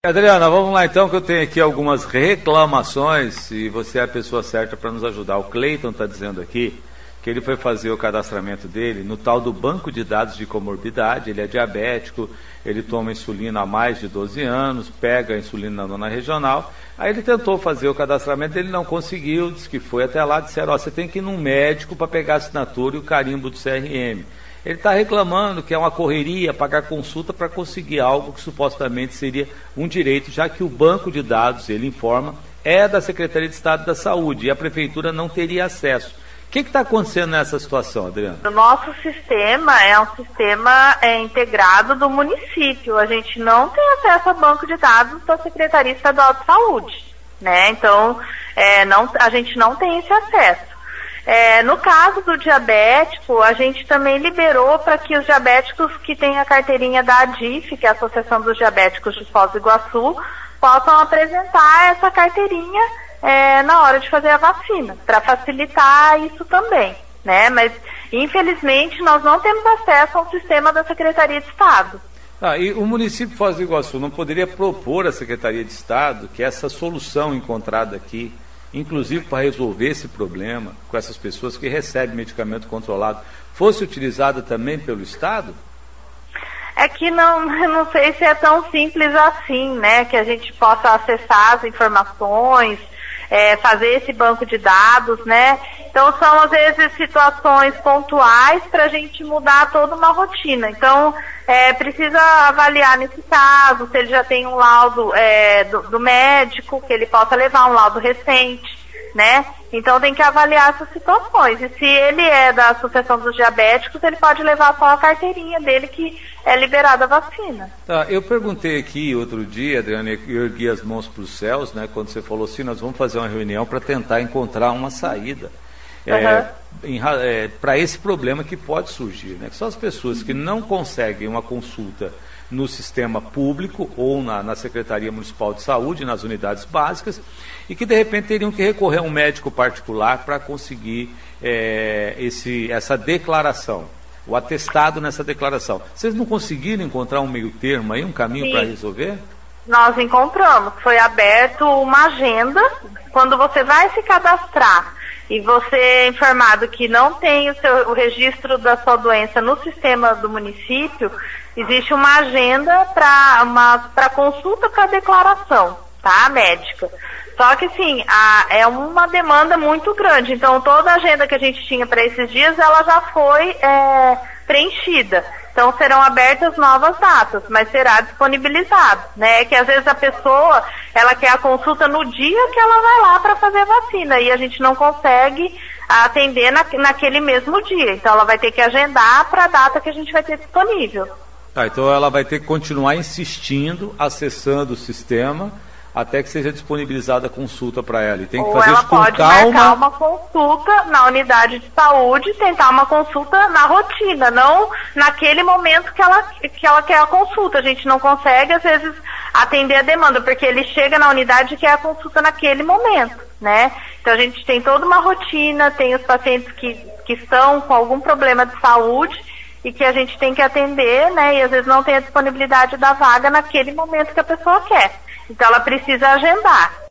Adriana, vamos lá então, que eu tenho aqui algumas reclamações e você é a pessoa certa para nos ajudar. O Cleiton está dizendo aqui que ele foi fazer o cadastramento dele no tal do banco de dados de comorbidade. Ele é diabético, ele toma insulina há mais de 12 anos, pega a insulina na nona regional. Aí ele tentou fazer o cadastramento, ele não conseguiu, disse que foi até lá, disseram, você tem que ir num médico para pegar a assinatura e o carimbo do CRM. Ele está reclamando que é uma correria pagar consulta para conseguir algo que supostamente seria um direito, já que o banco de dados, ele informa, é da Secretaria de Estado da Saúde e a Prefeitura não teria acesso. O que está acontecendo nessa situação, Adriana? O nosso sistema é um sistema integrado do município. A gente não tem acesso ao banco de dados da Secretaria Estadual de Saúde, né? Então, a gente não tem esse acesso. No caso do diabético, a gente também liberou para que os diabéticos que têm a carteirinha da ADIF, que é a Associação dos Diabéticos de Foz do Iguaçu, possam apresentar essa carteirinha na hora de fazer a vacina, para facilitar isso também, né? Mas, infelizmente, nós não temos acesso ao sistema da Secretaria de Estado. E o município de Foz do Iguaçu não poderia propor à Secretaria de Estado que essa solução encontrada aqui, inclusive para resolver esse problema com essas pessoas que recebem medicamento controlado, fosse utilizada também pelo Estado? É que não sei se é tão simples assim, né, que a gente possa acessar as informações, fazer esse banco de dados, né? Então são às vezes situações pontuais para a gente mudar toda uma rotina. Então precisa avaliar nesse caso, se ele já tem um laudo do médico, que ele possa levar um laudo recente, né? Então tem que avaliar essas situações. E se ele é da Associação dos Diabéticos, ele pode levar só a carteirinha dele que é liberada a vacina. Eu perguntei aqui outro dia, Adriana, eu ergui as mãos para os céus, né? Quando você falou assim, nós vamos fazer uma reunião para tentar encontrar uma saída para esse problema que pode surgir, né? Que são as pessoas que não conseguem uma consulta no sistema público ou na Secretaria Municipal de Saúde, nas unidades básicas, e que de repente teriam que recorrer a um médico particular para conseguir essa declaração, o atestado nessa declaração. Vocês não conseguiram encontrar um meio termo aí, um caminho para resolver? Nós encontramos, foi aberto uma agenda, quando você vai se cadastrar e você é informado que não tem o registro da sua doença no sistema do município, existe uma agenda para consulta para declaração, tá, médica. Só que, sim, é uma demanda muito grande. Então, toda a agenda que a gente tinha para esses dias, ela já foi preenchida. Então, serão abertas novas datas, mas será disponibilizado, né? Que às vezes a pessoa, ela quer a consulta no dia que ela vai lá para fazer a vacina e a gente não consegue atender naquele mesmo dia. Então, ela vai ter que agendar para a data que a gente vai ter disponível. Então ela vai ter que continuar insistindo, acessando o sistema, até que seja disponibilizada a consulta para ela. E tem que fazer isso com calma. Ou ela pode marcar uma consulta na unidade de saúde, tentar uma consulta na rotina, não naquele momento que ela quer a consulta. A gente não consegue, às vezes, atender a demanda, porque ele chega na unidade e quer a consulta naquele momento, né? Então a gente tem toda uma rotina, tem os pacientes que estão com algum problema de saúde, e que a gente tem que atender, né, e às vezes não tem a disponibilidade da vaga naquele momento que a pessoa quer. Então ela precisa agendar.